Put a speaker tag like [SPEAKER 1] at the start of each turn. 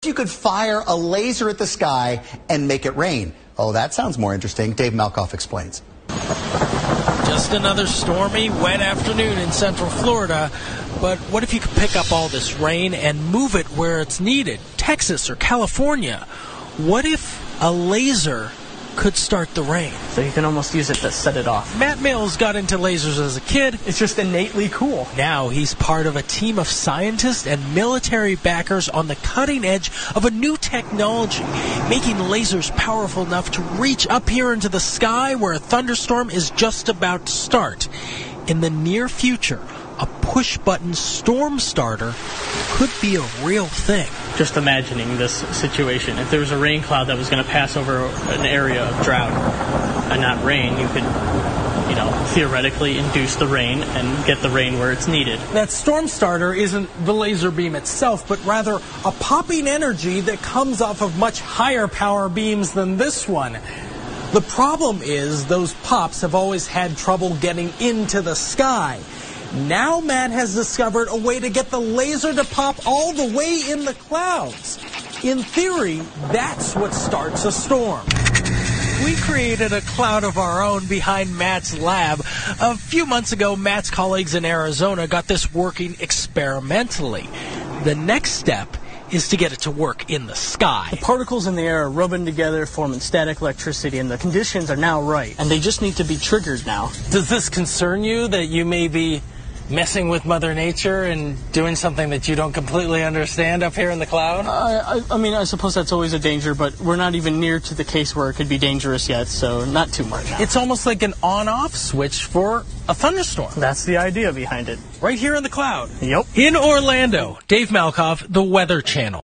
[SPEAKER 1] You could fire a laser at the sky and make it rain. Oh, that sounds more interesting. Dave Malkoff explains.
[SPEAKER 2] Just another stormy, wet afternoon in central Florida. But what if you could pick up all this rain and move it where it's needed? Texas or California? What if a laser could start the rain?
[SPEAKER 3] So you can almost use it to set it off.
[SPEAKER 2] Matt Mills got into lasers as a kid.
[SPEAKER 3] It's just innately cool.
[SPEAKER 2] Now he's part of a team of scientists and military backers on the cutting edge of a new technology, making lasers powerful enough to reach up here into the sky where a thunderstorm is just about to start. In the near future, a push-button storm starter could be a real thing.
[SPEAKER 3] Just imagining this situation. If there was a rain cloud that was going to pass over an area of drought and not rain, you could, theoretically induce the rain and get the rain where it's needed.
[SPEAKER 2] That storm starter isn't the laser beam itself, but rather a popping energy that comes off of much higher power beams than this one. The problem is those pops have always had trouble getting into the sky. Now Matt has discovered a way to get the laser to pop all the way in the clouds. In theory, that's what starts a storm. We created a cloud of our own behind Matt's lab. A few months ago, Matt's colleagues in Arizona got this working experimentally. The next step is to get it to work in the sky.
[SPEAKER 3] The particles in the air are rubbing together, forming static electricity, and the conditions are now right. And they just need to be triggered now.
[SPEAKER 2] Does this concern you that you may be messing with Mother Nature and doing something that you don't completely understand up here in the cloud?
[SPEAKER 3] I suppose that's always a danger, but we're not even near to the case where it could be dangerous yet, so not too much.
[SPEAKER 2] It's almost like an on-off switch for a thunderstorm.
[SPEAKER 3] That's the idea behind it.
[SPEAKER 2] Right here in the cloud.
[SPEAKER 3] Yep.
[SPEAKER 2] In Orlando, Dave Malkoff, The Weather Channel.